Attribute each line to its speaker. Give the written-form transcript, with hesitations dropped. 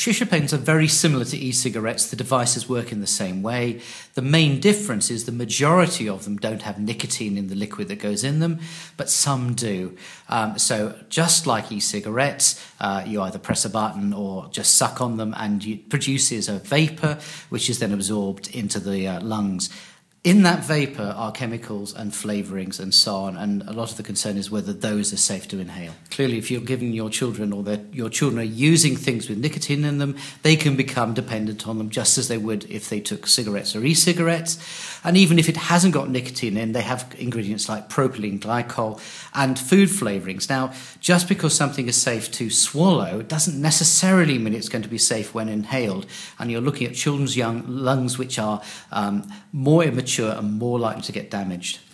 Speaker 1: shisha pens are very similar to e-cigarettes. The devices work in the same way. The main difference is the majority of them don't have nicotine in the liquid that goes in them, but some do. So just like e-cigarettes, you either press a button or just suck on them, and it produces a vapor which is then absorbed into the lungs. In that vapor are chemicals and flavourings and so on, and a lot of the concern is whether those are safe to inhale. Clearly, if you're giving your children or your children are using things with nicotine in them, they can become dependent on them just as they would if they took cigarettes or e-cigarettes. And even if it hasn't got nicotine in, they have ingredients like propylene glycol and food flavourings. Now, just because something is safe to swallow doesn't necessarily mean it's going to be safe when inhaled. And you're looking at children's young lungs which are more immature and more likely to get damaged.